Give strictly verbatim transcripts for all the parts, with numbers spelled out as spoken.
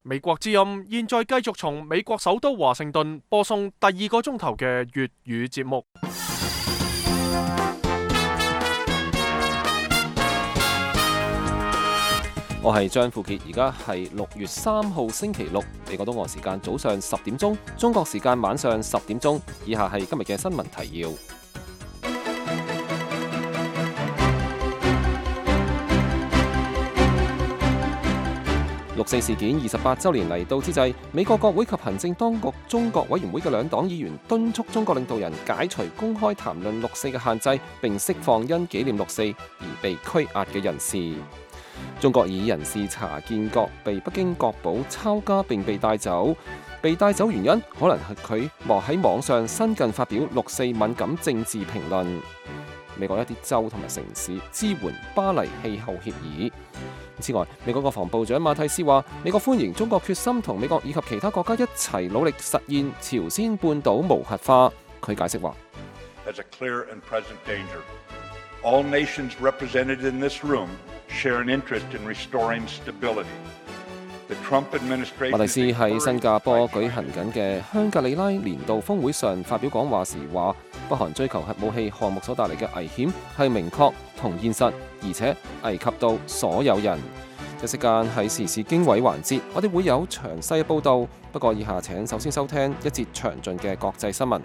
美國之音現在繼續從美國首都華盛頓播送第二個鐘頭嘅粵語節目。 我係張富傑，而家係六月三號星期六，美國東岸時間早上十點鐘，中國時間晚上十點鐘。以下係今日嘅新聞提要。六四事件二十八週年嚟到之際，美國國會及行政當局中國委員會嘅兩黨議員敦促中國領導人解除公開談論六四嘅限制，並釋放因紀念六四而被拘押嘅人士。中國異議人士查建國被北京國保抄家並被帶走，被帶走原因可能係佢莫喺網上新近發表六四敏感政治評論。美國一啲州同埋城市支援巴黎氣候協議。此外，美國國防部長馬蒂斯話：美國歡迎中國決心同美國以及其他國家一齊努力實現朝鮮半島無核化。佢解釋話： All nations represented in this room share an interest in restoring stability. The Trump administration 馬蒂斯喺新加坡舉行緊嘅香格里拉年度峰會上發表講話時話：北韓追求核武器項目所帶嚟嘅危險係明確同現實，而且危及到所有人。一息間喺時事經緯環節，我哋會有詳細嘅報導。不過以下請首先收聽一節詳盡嘅國際新聞。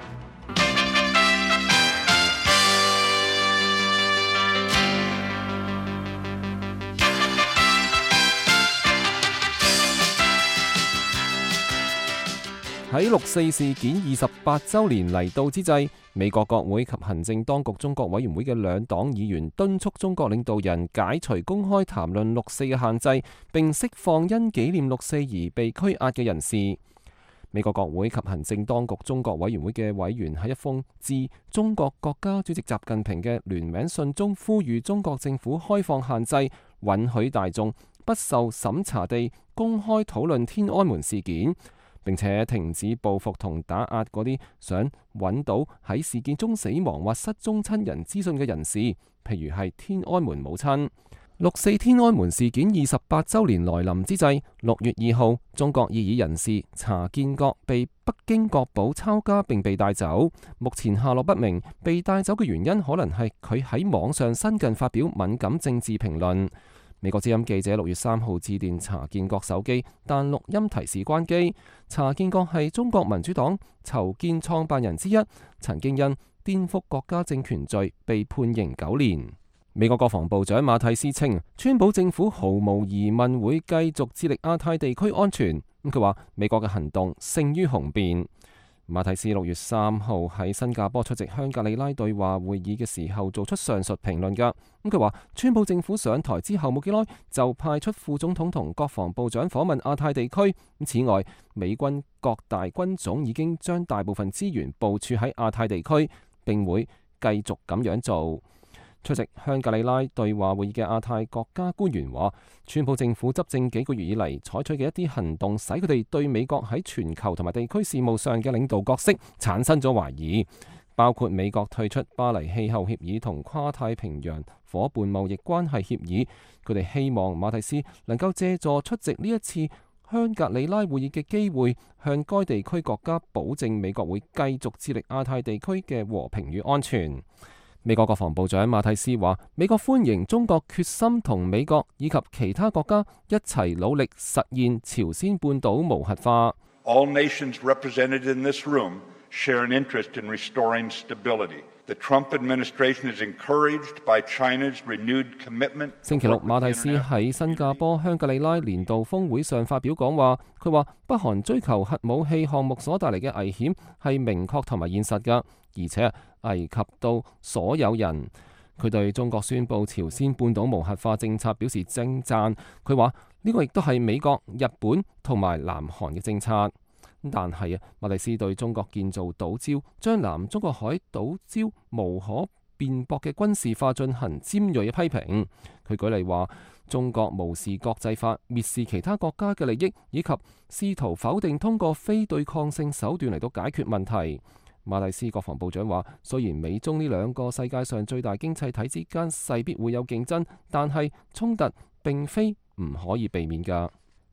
喺六四事件二十八週年嚟到之際，美國國會及行政當局中國委員會嘅兩黨議員敦促中國領導人解除公開談論六四嘅限制，並釋放因紀念六四而被拘押嘅人士。美國國會及行政當局中國委員會嘅委員喺一封致中國國家主席習近平嘅聯名信中，呼籲中國政府開放限制，允許大眾不受審查地公開討論天安門事件，並且停止報復同打壓嗰啲想揾到喺事件中死亡或失蹤親人資訊嘅人士，譬如係天安門母親。六四天安門事件二十八週年來臨之際，六月二號，中國異議人士查建國被北京國保抄家並被帶走，目前下落不明。被帶走嘅原因可能係佢喺網上新近發表敏感政治評論。美國之音記者六月三號致電查建國手機，但錄音提示關機。查建國係中國民主黨籌建創辦人之一，曾經因顛覆國家政權罪被判刑九年。美國國防部長馬蒂斯稱，川普政府毫無疑問會繼續致力亞太地區安全。咁佢話美國嘅行動勝於雄辯。馬蒂斯六月三號喺新加坡出席香格里拉對話會議嘅時候做出上述評論㗎。咁佢話川普政府上台之後冇幾耐就派出副總統同國防部長訪問亞太地區。此外，美軍各大軍種已經將大部分資源部署喺亞太地區，並會繼續咁樣做。出席香格里拉對話會議嘅亞太國家官員話，川普政府執政幾個月以嚟採取嘅一啲行動，使佢哋對美國喺全球同埋地區事務上嘅領導角色產生咗懷疑，包括美國退出巴黎氣候協議同跨太平洋夥伴貿易關係協議。佢哋希望馬蒂斯能夠借助出席呢一次香格里拉會議嘅機會，向該地區國家保證美國會繼續致力亞太地區嘅和平與安全。美國國防部長馬蒂斯話：美國歡迎中國決心同美國以及其他國家一齊努力實現朝鮮半島無核化。 All nations represented in this room share an interest in restoring stability. The Trump administration is encouraged by China's renewed commitment. 星期六，馬蒂斯喺新加坡香格里拉年度峰會上發表講話，佢話北韓追求核武器項目所帶嚟嘅危險係明確同埋現實㗎，而且危及到所有人。佢對中國宣布朝鮮半島無核化政策表示稱讚。佢話呢個亦都係美國、日本同埋南韓嘅政策。但係啊，馬蒂斯對中國建造島礁、將南中國海島礁無可辯駁嘅軍事化進行尖銳嘅批評。佢舉例話，中國無視國際法、蔑視其他國家嘅利益，以及試圖否定通過非對抗性手段嚟到解決問題。馬蒂斯國防部長話，雖然美中呢兩個世界上最大經濟體之間勢必會有競爭，但係衝突並非唔可以避免㗎。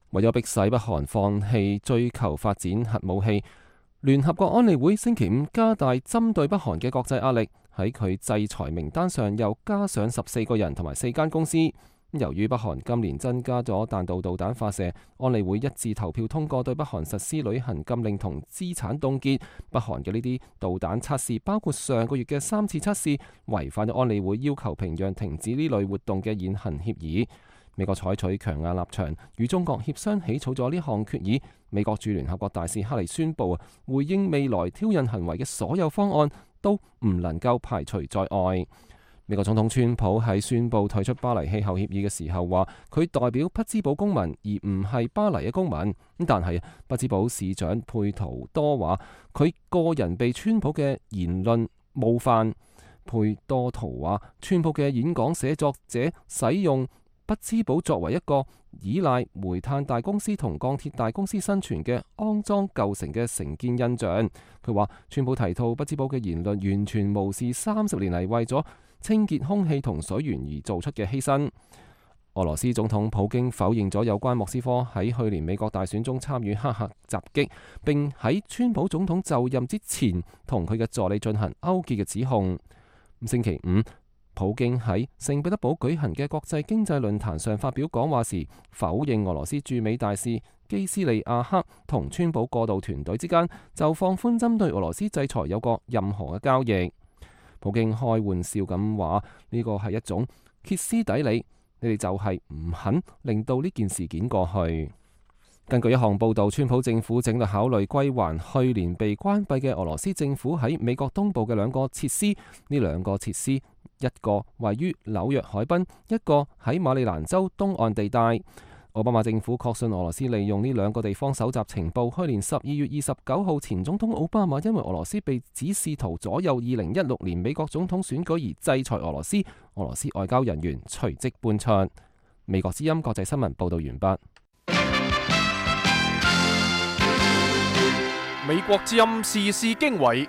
為咗迫使北韓放棄追求發展核武器，聯合國安理會星期五加大針對北韓嘅國際壓力，喺佢制裁名單上又加上十四個人同埋四間公司。由於北韓今年增加咗彈道導彈發射，安理會一致投票通過對北韓實施旅行禁令同資產凍結。北韓嘅呢啲導彈測試，包括上個月嘅三次測試，違反咗安理會要求平壤停止呢類活動嘅現行協議。美國採取強硬立場，與中國協商起草咗呢項決議。美國駐聯合國大使克里宣布啊，回應未來挑釁行為嘅所有方案都唔能夠排除在外。美國總統川普喺宣布退出巴黎氣候協議嘅時候話，佢代表匹茲堡公民，而唔係巴黎嘅公民。咁但係匹茲堡市長佩圖多話，佢個人被川普嘅言論冒犯。佩多圖話，川普嘅演講寫作者使用匹茲堡作為一個依賴煤炭大公司同鋼鐵大公司生存嘅骯髒舊城嘅成見印象。佢話川普提到匹茲堡嘅言論完全無視三十年嚟為咗清潔空氣同水源而做出嘅犧牲。俄羅斯總統普京否認咗有關莫斯科喺去年美國大選中參與黑客襲擊，並喺川普總統就任之前同佢嘅助理進行勾結嘅指控。星期五，普京喺聖彼得堡舉行嘅國際經濟論壇上發表講話時，否認俄羅斯駐美大使基斯利亞克同川普過渡團隊之間就放寬針對俄羅斯制裁有過任何嘅交易。普京開玩笑咁話：呢個係一種歇斯底里，你哋就係唔肯令到呢件事件過去。根據一項報道，川普政府正在考慮歸還去年被關閉嘅俄羅斯政府喺美國東部嘅兩個設施。呢兩個設施，一個位於紐約海濱，一個喺馬里蘭州東岸地帶。奧巴馬政府確信俄羅斯利用呢兩個地方搜集情報。去年十二月二十九號，前總統奧巴馬因為俄羅斯被指試圖左右二零一六年美國總統選舉而制裁俄羅斯，俄羅斯外交人員隨即搬出。美國之音國際新聞報道完畢。 美國之音時事經緯，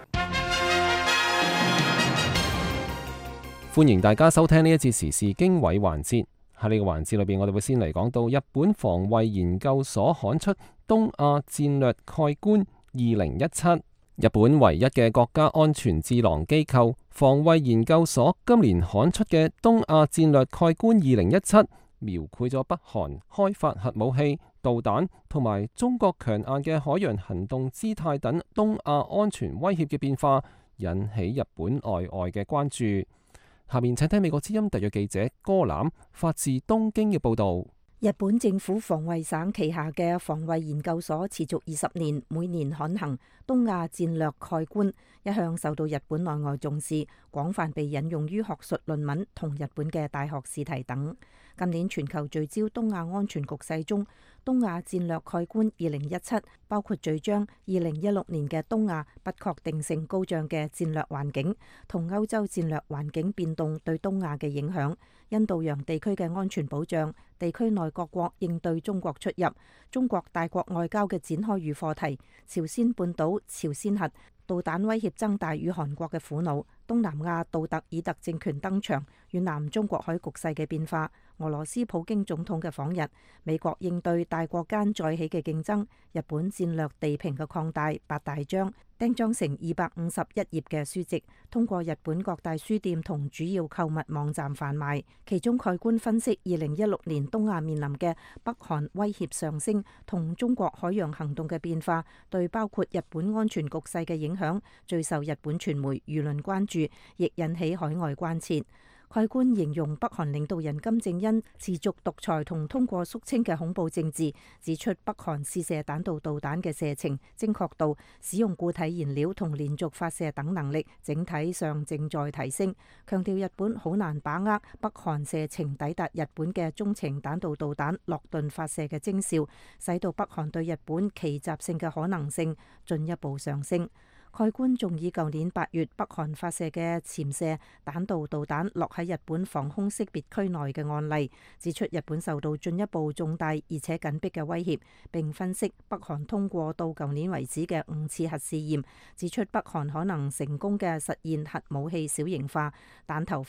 歡迎大家收聽呢一節時事經緯環節。喺呢個環節裏邊，我哋會先嚟講到日本防衛研究所刊出東亞戰略概觀二零一七。日本唯一嘅國家安全智囊機構防衛研究所今年刊出嘅東亞戰略概觀二零一七，描繪咗北韓開發核武器、導彈同埋中國強硬嘅海洋行動姿態等東亞安全威脅嘅變化，引起日本內外嘅關注。下面請聽美國之音特約記者戈欖發自東京嘅報道。 日本政府防衛省旗下嘅防衛研究所持續二十年，每年刊行東亞戰略概觀，一向受到日本內外重視，廣泛被引用於學術論文同日本嘅大學試題等。今年全球聚焦東亞安全局勢中，東亞戰略概觀二零一七包括序章二零一六年嘅東亞不確定性高漲嘅戰略環境同歐洲戰略環境變動對東亞嘅影響，印度洋地區嘅安全保障，地區內各國應對中國出入，中國大國外交嘅展開與課題，朝鮮半島、朝鮮核導彈威脅增大與韓國嘅苦惱，東南亞杜特爾特政權登場與南中國海局勢嘅變化，俄羅斯普京總統嘅訪日，美國應對大國間再起嘅競爭，日本戰略地平嘅擴大八大章，釘裝成二百五十一頁嘅書籍，通過日本各大書店同主要購物網站販賣。其中概觀分析二零一六年東亞面臨嘅北韓威脅上升同中國海洋行動嘅變化，對包括日本安全局勢嘅影響，最受日本傳媒輿論關注，亦引起海外關切。概觀形容北韓領導人金正恩持續獨裁同通過肅清嘅恐怖政治，指出北韓試射彈道導彈嘅射程、精確度、使用固體燃料同連續發射等能力，整體上正在提升。強調日本好難把握北韓射程抵達日本嘅中程彈道導彈落頓發射嘅徵兆，使到北韓對日本奇襲性嘅可能性進一步上升。概觀仲以舊年八月北韓發射嘅潛射彈道導彈落喺日本防空識別區內嘅案例，指出日本受到進一步重大而且緊迫嘅威脅，並分析北韓通過到舊年為止嘅五次核試驗，指出北韓可能成功嘅實現核武器小型化、彈頭化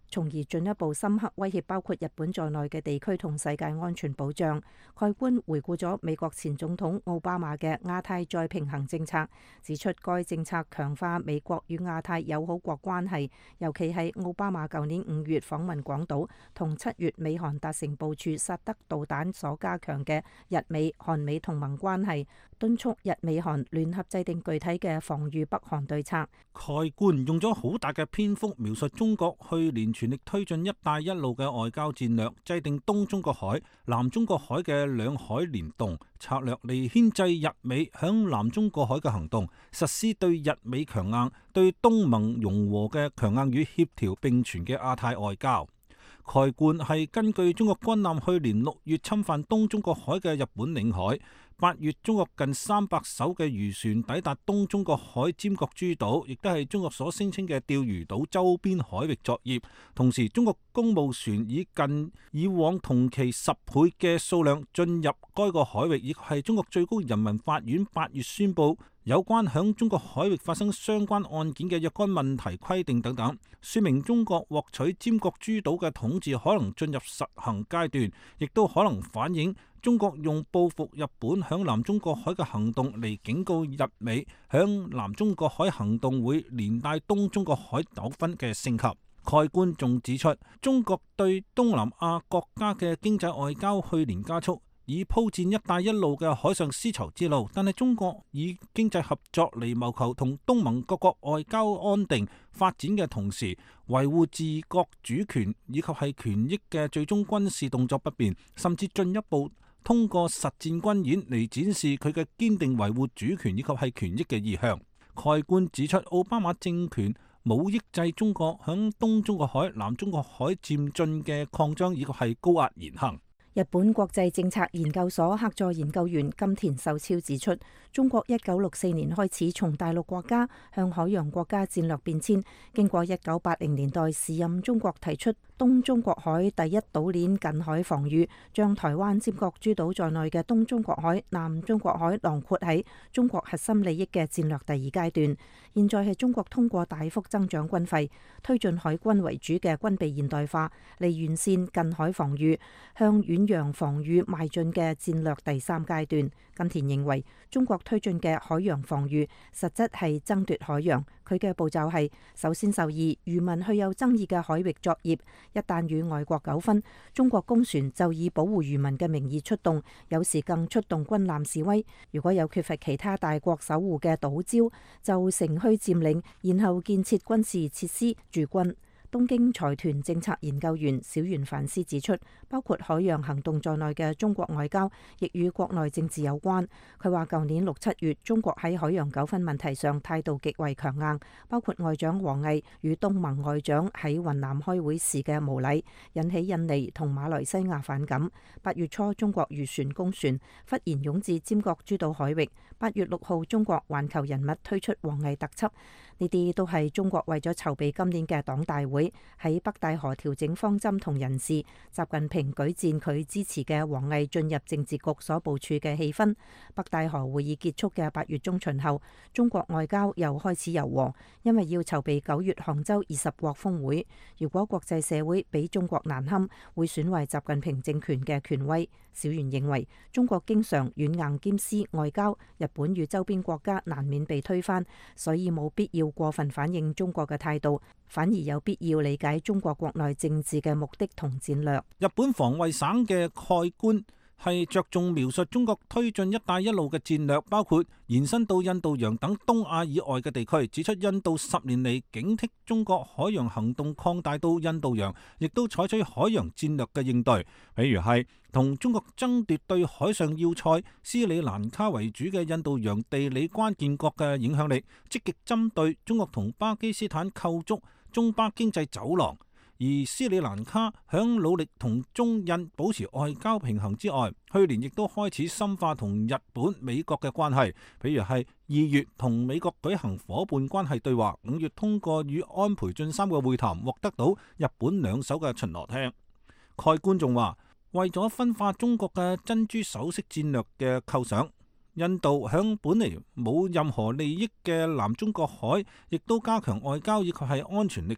從而進一步深刻威脅包括日本在內嘅地區同世界安全保障。蓋官回顧咗美國前總統奧巴馬嘅亞太再平衡政策，指出該政策強化美國與亞太友好國關係，尤其係奧巴馬舊年五月訪問廣島同七月美韓達成部署薩德導彈所加強嘅日美韓美同盟關係，敦促日美韓聯合制定具體嘅防禦北韓對策。 蓋官用咗好大嘅篇幅描述中國去年全力推進一帶一路嘅外交戰略，制定東中國海、南中國海嘅兩海聯動策略嚟牽制日美響南中國海嘅行動，實施對日美強硬、對東盟融和嘅強硬與協調並存嘅亞太外交。蓋官係根據中國軍艦去年六月侵犯東中國海嘅日本領海，八月中國近三百艘嘅漁船抵達東中國海尖閣諸島，亦都係中國所聲稱嘅釣魚島周邊海域作業。同時，中國公務船以近以往同期十倍嘅數量進入該個海域，亦係中國最高人民法院八月宣布有關響中國海域發生相關案件嘅若干問題規定等等，說明中國獲取尖閣諸島嘅統治可能進入實行階段，亦都可能反映中國用報復日本響南中國海嘅行動嚟警告日美響南中國海行動會連帶東中國海糾紛嘅升級。蓋官仲指出，中國對東南亞國家嘅經濟外交去年加速，以鋪展一帶一路嘅海上絲綢之路，但係中國以經濟合作嚟謀求同東盟各國外交安定發展嘅同時，維護自國主權以及係權益嘅最終軍事動作不變，甚至進一步通過實戰軍演嚟展示佢嘅堅定維護主權以及係權益嘅意向。蓋官指出，奧巴馬政權冇抑制中國響東中國海、南中國海漸進嘅擴張以及係高壓言行。 日本國際政策研究所客座研究員金田秀超指出，中國一九六四年開始從大陸國家向海洋國家戰略變遷，經過一九八零年代時任中國提出東中國海第一島鏈近海防禦，將台灣尖閣諸島在內嘅東中國海、南中國海囊括喺中國核心利益嘅戰略第二階段。現在係中國通過大幅增長軍費，推進海軍為主嘅軍備現代化，嚟完善近海防禦，向遠洋防禦邁進嘅戰略第三階段。金田認為，中國推進嘅海洋防禦實質係爭奪海洋。佢嘅步驟係首先授意漁民去有爭議嘅海域作業，一旦與外國糾紛，中國公船就以保護漁民嘅名義出動，有時更出動軍艦示威。如果有缺乏其他大國守護嘅島礁，就乘虛佔領，然後建設軍事設施駐軍。東京財團政策研究員小原凡司指出，包括海洋行動在內嘅中國外交，亦與國內政治有關。佢話舊年六七月，中國喺海洋糾紛問題上態度極為強硬，包括外長王毅與東盟外長喺雲南開會時嘅無禮，引起印尼同馬來西亞反感。八月初，中國漁船公船忽然湧至尖閣諸島海域。八月六號，中國環球人物推出王毅特輯，呢啲都係中國為咗籌備今年嘅黨大會，喺北戴河調整方針同人事。習近平舉薦佢支持嘅王毅進入政治局所部署嘅氣氛。北戴河會議結束嘅八月中旬後，中國外交又開始柔和，因為要籌備九月杭州二十國峰會。如果國際社會比中國難堪，會損壞習近平政權嘅權威。小袁認為，中國經常軟硬兼施外交，日本與周邊國家難免被推翻，所以冇必要過分反映中國嘅態度，反而有必要理解中國國內政治嘅目的同戰略。 日本防衛省嘅蓋官係着重描述中國推進一帶一路嘅戰略，包括延伸到印度洋等東亞以外嘅地區，指出印度十年嚟警惕中國海洋行動擴大到印度洋，亦都採取海洋戰略嘅應對，比如係同中國爭奪對海上要塞斯里蘭卡為主嘅印度洋地理關鍵國嘅影響力，積極針對中國同巴基斯坦構築中巴經濟走廊。而斯里蘭卡響努力同中印保持外交平衡之外，去年亦都開始深化同日本、美國嘅關係，比如係二月同美國舉行伙伴關係對話，五月通過與安倍晉三嘅會談，獲得到日本兩手嘅巡邏艇。蓋官仲話，為咗分化中國嘅珍珠首飾戰略嘅構想，印度響本嚟冇任何利益嘅南中國海，亦都加強外交以及係安全力度。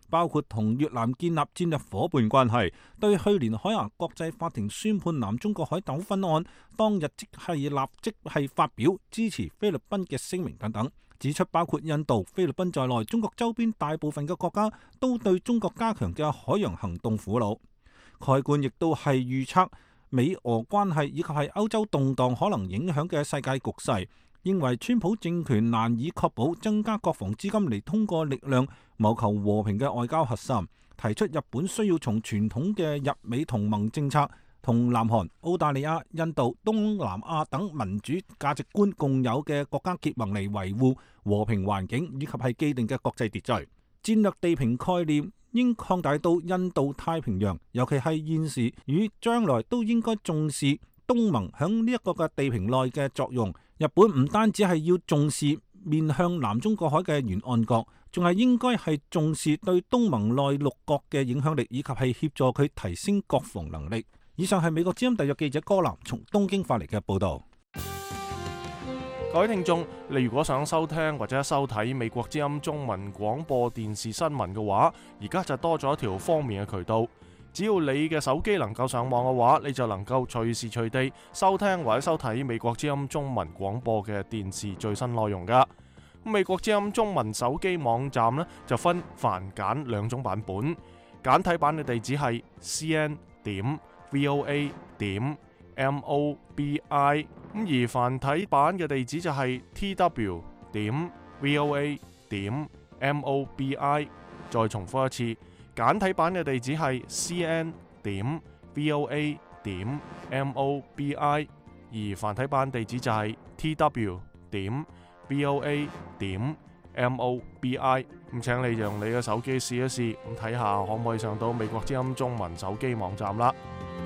包括同越南建立戰略夥伴關係，對去年海牙國際法庭宣判南中國海糾紛案當日即係立即係發表支持菲律賓嘅聲明等等，指出包括印度、菲律賓在內，中國周邊大部分嘅國家都對中國加強嘅海洋行動苦惱。蓋棺亦都係預測美俄關係以及係歐洲動盪可能影響嘅世界局勢，認為川普政權難以確保增加國防資金嚟通過力量謀求和平嘅外交核心，提出日本需要從傳統嘅日美同盟政策同南韓、澳大利亞、印度、東南亞等民主價值觀共有嘅國家結盟嚟維護和平環境以及係既定嘅國際秩序。戰略地平概念應擴大到印度太平洋，尤其係現時與將來都應該重視東盟響呢一個嘅地平內嘅作用。日本唔單止係要重視面向南中國海嘅沿岸國，仲係應該係重視對東盟內陸國嘅影響力，以及係協助佢提升國防能力。以上係美國之音特約記者柯南從東京發嚟嘅報道。 各位聽眾，你如果想收聽或者收睇美國之音中文廣播電視新聞嘅話，而家就多咗一條方便嘅渠道。只要你嘅手機能夠上網嘅話，你就能夠隨時隨地收聽或者收睇美國之音中文廣播嘅電視最新內容噶。美國之音中文手機網站呢，就分繁簡兩種版本，簡體版嘅地址係 c n 點 v o a 點 m o b i， 咁而繁體版嘅地址就係 t w 點 v o a 點 m o b i。 再重複一次，簡體版嘅地址係 c n 點 v o a 點 m o b i， 而繁體版地址就係 t w 點 v o a 點 m o b i。 咁請你用你嘅手機試一試，咁睇下可唔可以上到美國之音中文手機網站啦。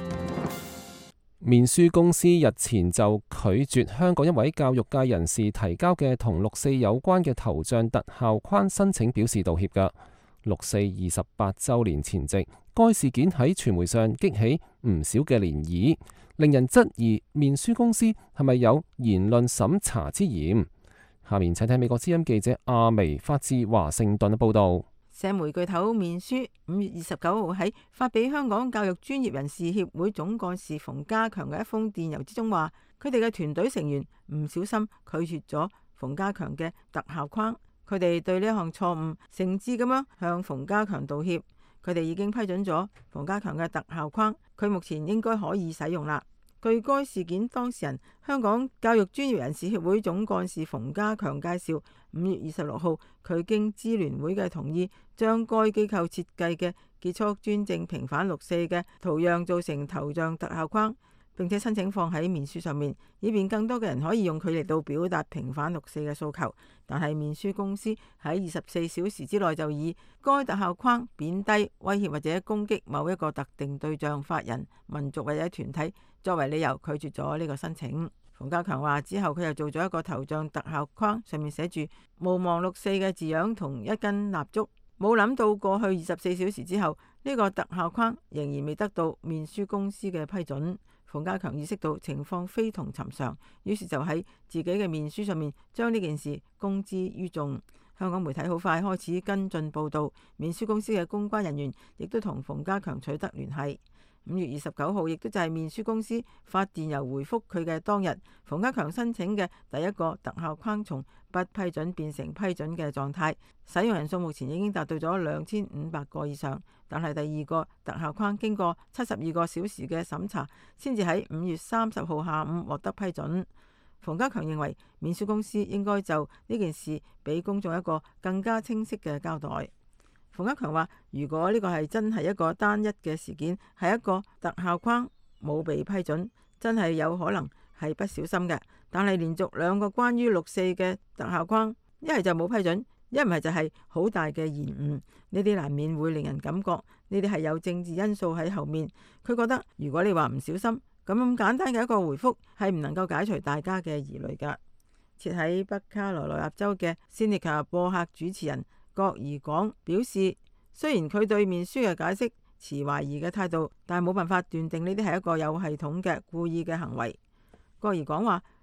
面書公司日前就拒絕香港一位教育界人士提交嘅同六四有關嘅頭像特效框申請表示道歉㗎。六四二十八週年前夕，該事件喺傳媒上激起唔少嘅漣漪，令人質疑面書公司係咪有言論審查之嫌。下面請睇美國之音記者阿薇發自華盛頓嘅報導。 社媒巨頭面書五月二十九號喺發俾香港教育專業人士協會總幹事馮家強嘅一封電郵之中話，佢哋嘅團隊成員唔小心拒絕咗馮家強嘅特效框，佢哋對呢一項錯誤誠摯咁樣向馮家強道歉，佢哋已經批准咗馮家強嘅特效框，佢目前應該可以使用啦。據該事件當事人香港教育專業人士協會總幹事馮家強介紹，五月二十六號佢經支聯會嘅同意，將該機構設計嘅結束專政平反六四嘅圖樣做成頭像特效框，並且申請放喺面書上面，以便更多嘅人可以用佢嚟到表達平反六四嘅訴求。但係面書公司喺二十四小時之內就以該特效框貶低、威脅或者攻擊某一個特定對象、法人、民族或者團體作為理由，拒絕咗呢個申請。馮家強話之後佢又做咗一個頭像特效框，上面寫住毋忘六四嘅字樣同一根蠟燭。冇諗到過去二十四小時之後，呢個特效框仍然未得到面書公司嘅批准。馮家強意識到情況非同尋常，於是就喺自己嘅面書上面將呢件事公之於眾。香港媒體好快開始跟進報導，面書公司嘅公關人員亦都同馮家強取得聯繫。五月二十九號，亦都就係面書公司發電郵回覆佢嘅當日，馮家強申請嘅第一個特效框從不批准變成批准嘅狀態，使用人數目前已經達到咗兩千五百個以上。但係第二個特效框經過七十二個小時嘅審查，先至喺五月三十號下午獲得批准。馮家強認為面書公司應該就呢件事俾公眾一個更加清晰嘅交代。馮家強話：如果呢個係真係一個單一嘅事件，係一個特效框冇被批准，真係有可能係不小心嘅。但係連續兩個關於六四嘅特效框，一係就冇批准，一唔係就係好大嘅延誤。呢啲難免會令人感覺呢啲係有政治因素喺後面。佢覺得如果你話唔小心，咁咁簡單嘅一個回覆係唔能夠解除大家嘅疑慮㗎。設喺北卡羅來納州嘅 Sinica 播客主持人郭怡廣表示，雖然佢對面書嘅解釋持懷疑嘅態度，但係冇辦法斷定呢啲係一個有系統嘅故意嘅行為。郭怡廣話：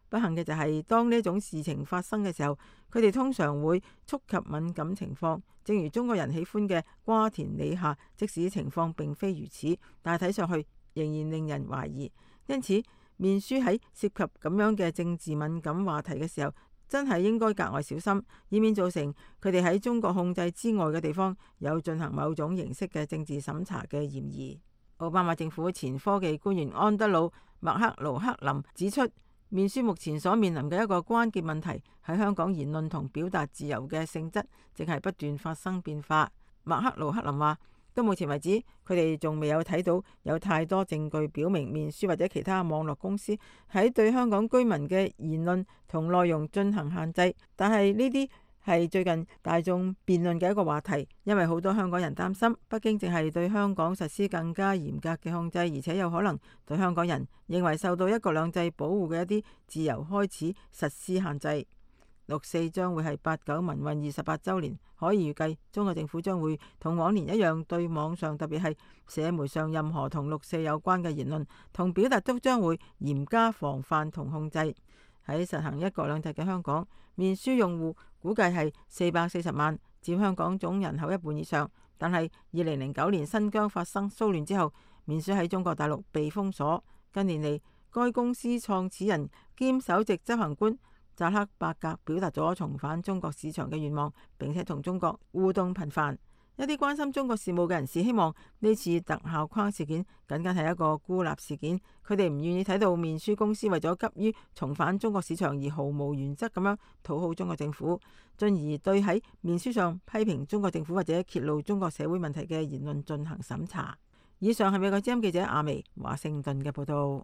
不幸嘅就係當呢種事情發生嘅時候，佢哋通常會觸及敏感情況，正如中國人喜歡嘅瓜田李下。即使情況並非如此，但係睇上去仍然令人懷疑。因此，面書喺涉及咁樣嘅政治敏感話題嘅時候，真係應該格外小心，以免造成佢哋喺中國控制之外嘅地方有進行某種形式嘅政治審查嘅嫌疑。奧巴馬政府前科技官員安德魯·麥克勞克林指出，面書目前所面臨嘅一個關鍵問題喺香港言論同表達自由嘅性質，正係不斷發生變化。麥克勞克林話，到目前為止，佢哋仲未有睇到有太多證據表明面書或者其他網絡公司喺對香港居民嘅言論同內容進行限制。但係呢啲係最近大眾辯論嘅一個話題，因為好多香港人擔心北京正係對香港實施更加嚴格嘅控制，而且有可能對香港人認為受到一國兩制保護嘅一啲自由開始實施限制。六四將會係八九民運二十八週年，可以預計中國政府將會同往年一樣，對網上特別係社媒上任何同六四有關嘅言論同表達都將會嚴加防範同控制。喺實行一國兩制嘅香港，面書用戶估計係四百四十萬，佔香港總人口一半以上。但係二零零九年新疆發生騷亂之後，面書喺中國大陸被封鎖。近年嚟，該公司創始人兼首席執行官扎克伯格表達咗重返中國市場嘅願望，並且同中國互動頻繁。一啲關心中國事務嘅人士希望呢次特效框事件僅僅係一個孤立事件，佢哋唔願意睇到面書公司為咗急於重返中國市場而毫無原則咁樣討好中國政府，進而對喺面書上批評中國政府或者揭露中國社會問題嘅言論進行審查。以上係美國之音記者阿薇華盛頓嘅報道。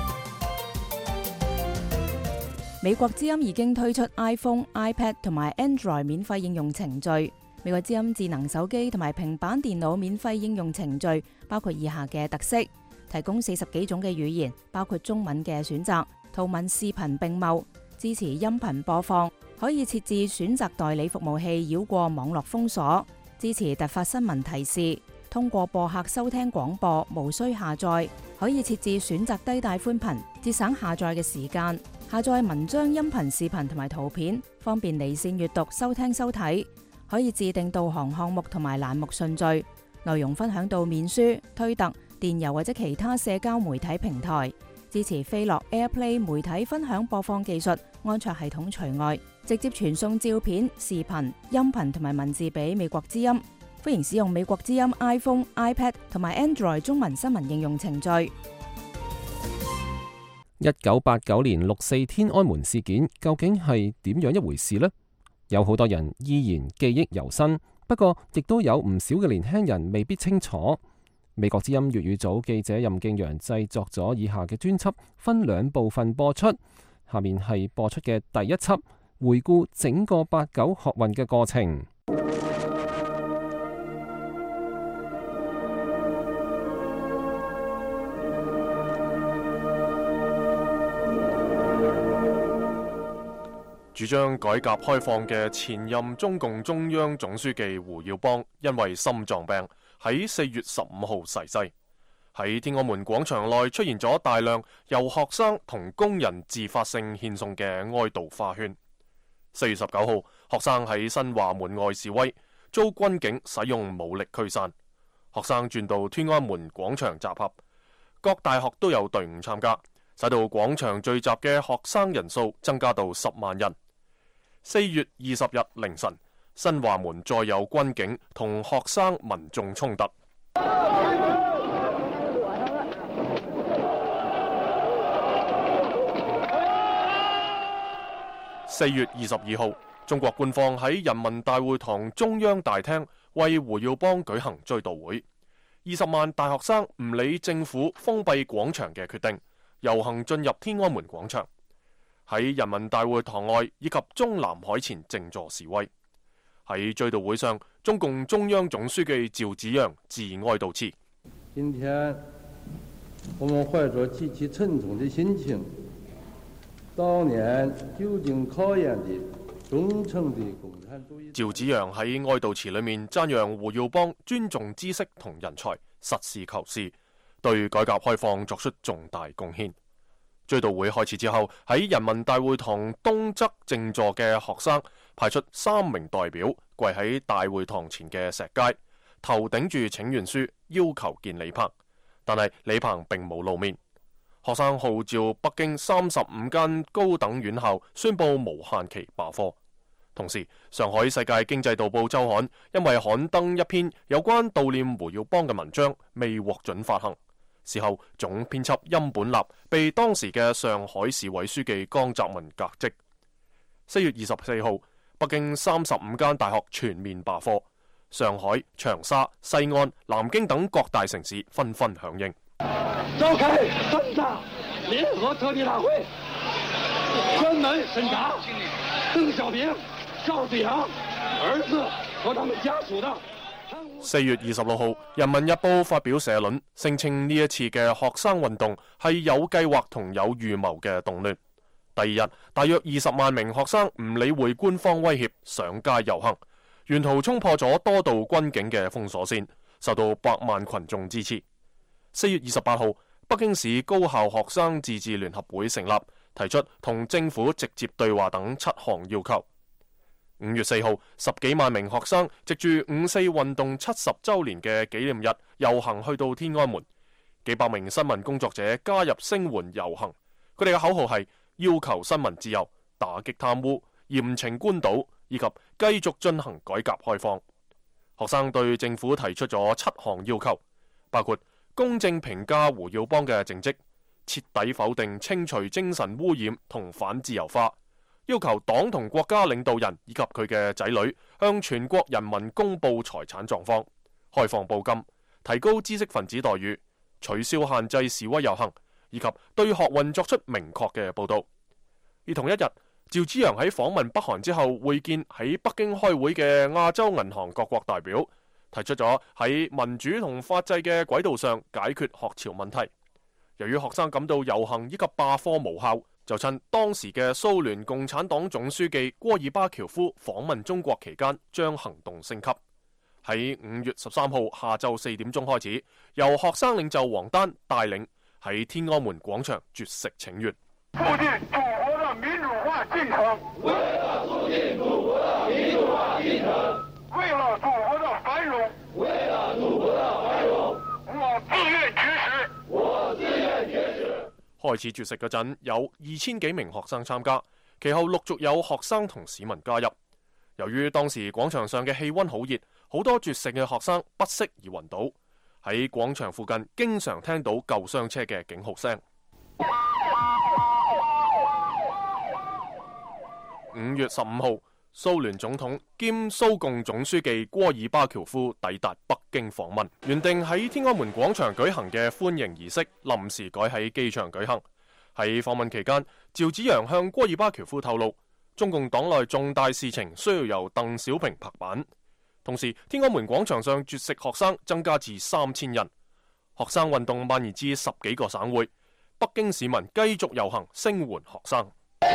美國之音已經推出 iPhone、iPad 同埋 Android 免費應用程序。美國之音智能手機同埋平板電腦免費應用程序包括以下嘅特色：提供四十幾種嘅語言，包括中文嘅選擇，圖文視頻並茂，支持音頻播放，可以設置選擇代理服務器繞過網絡封鎖，支持突發新聞提示，通過播客收聽廣播，無需下載，可以設置選擇低帶寬頻，節省下載嘅時間。下載文章、音頻、視頻同埋圖片，方便離線閱讀、收聽收睇。可以自定導航項目同埋欄目順序，內容分享到面書、推特、電郵或者其他社交媒體平台。支持飛樂 AirPlay 媒體分享播放技術，安卓系統除外。直接傳送照片、視頻、音頻同埋文字俾美國之音。歡迎使用美國之音 iPhone、iPad 同埋 Android 中文新聞應用程序。 一九八九年六四天安門事件究竟係點樣一回事呢？有好多人依然記憶猶新，不過亦都有唔少嘅年輕人未必清楚。美國之音粵語組記者任敬陽製作咗以下嘅專輯，分兩部分播出。下面係播出嘅第一輯，回顧整個八九學運嘅過程。 主張改革開放嘅前任中共中央總書記胡耀邦，因為心臟病喺四月十五號逝世。喺天安門廣場內出現咗大量由學生同工人自發性獻送嘅哀悼花圈。四月十九號，學生喺新華門外示威，遭軍警使用武力驅散。學生轉到天安門廣場集合，各大學都有隊伍參加，使到廣場聚集嘅學生人數增加到十萬人。四月二十日凌晨，新華門再有軍警同學生民眾衝突。四月二十二號，中國官方喺人民大會堂中央大廳為胡耀邦舉行追悼會。二十萬大學生唔理政府封閉廣場嘅決定，遊行進入天安門廣場。喺人民大會堂外以及中南海前靜坐示威。喺追悼會上，中共中央總書記趙紫陽致哀悼詞。 今天我們懷着極其沉重的心情，悼念久經考驗的忠誠的共產主義。 趙紫陽喺哀悼詞裏面讚揚胡耀邦尊重知識同人才，實事求是，對改革開放作出重大貢獻。 追悼會開始之後，喺人民大會堂東側靜坐嘅學生派出三名代表跪喺大會堂前嘅石階，頭頂住請願書，要求見李鵬。但係李鵬並冇露面。學生號召北京三十五間高等院校宣布無限期罷課。同時，上海世界經濟導報週刊因為刊登一篇有關悼念胡耀邦嘅文章，未獲准發行。事後，總編輯殷本立被當時嘅上海市委書記江澤民革職。四月二十四號，北京三十五間大學全面罷課，上海、長沙、西安、南京等各大城市紛紛響應。 召開三大聯合特別大會，專門審查鄧小平、趙紫陽兒子和他們家屬的。 四月二十六號，《人民日報》發表社論，聲稱呢一次嘅學生運動係有計劃同有預謀嘅動亂。第二日，大約二十萬名學生唔理會官方威脅，上街遊行，沿途衝破咗多道軍警嘅封鎖線，受到百萬群眾支持。四月二十八號，北京市高校學生自治聯合會成立，提出同政府直接對話等七項要求。五月四號，十幾萬名學生藉住五四運動七十週年嘅紀念日遊行去到天安門，幾百名新聞工作者加入聲援遊行。佢哋嘅口號係要求新聞自由、打擊貪污、嚴懲官倒，以及繼續進行改革開放。學生對政府提出咗七項要求，包括公正評價胡耀邦嘅政績，徹底否定清除精神污染同反自由化，要求黨同國家領導人以及佢嘅仔女向全國人民公布財產狀況，開放報金，提高知識分子待遇，取消限制示威遊行，以及對學運作出明確嘅報導。而同一日，趙紫陽喺訪問北韓之後會見喺北京開會嘅亞洲銀行各國代表，提出咗喺民主同法治嘅軌道上解決學潮問題。由於學生感到遊行以及罷課無效，就趁當時嘅蘇聯共產黨總書記戈爾巴喬夫訪問中國期間，將行動升級。喺五月十三號下晝四點鐘開始，由學生領袖王丹帶領喺天安門廣場絕食請願。 促進祖國的民主化進程，為了促進祖國的民主化進程，為了祖國的繁榮，為了祖國的繁榮，我自願絕食，我自願絕食。 開始絕食嗰陣，有二千幾名學生參加，其後陸續有學生同市民加入。由於當時廣場上嘅氣溫好熱，好多絕食嘅學生不適而暈倒。喺廣場附近，經常聽到救傷車嘅警號聲。五月十五號，蘇聯總統兼蘇共總書記戈爾巴喬夫抵達北京訪問，原定喺天安門廣場舉行嘅歡迎儀式臨時改喺機場舉行。喺訪問期間，趙紫陽向戈爾巴喬夫透露，中共黨內重大事情需要由鄧小平拍板。同時，天安門廣場上絕食學生增加至三千人，學生運動蔓延至十幾個省會。北京市民繼續遊行聲援學生。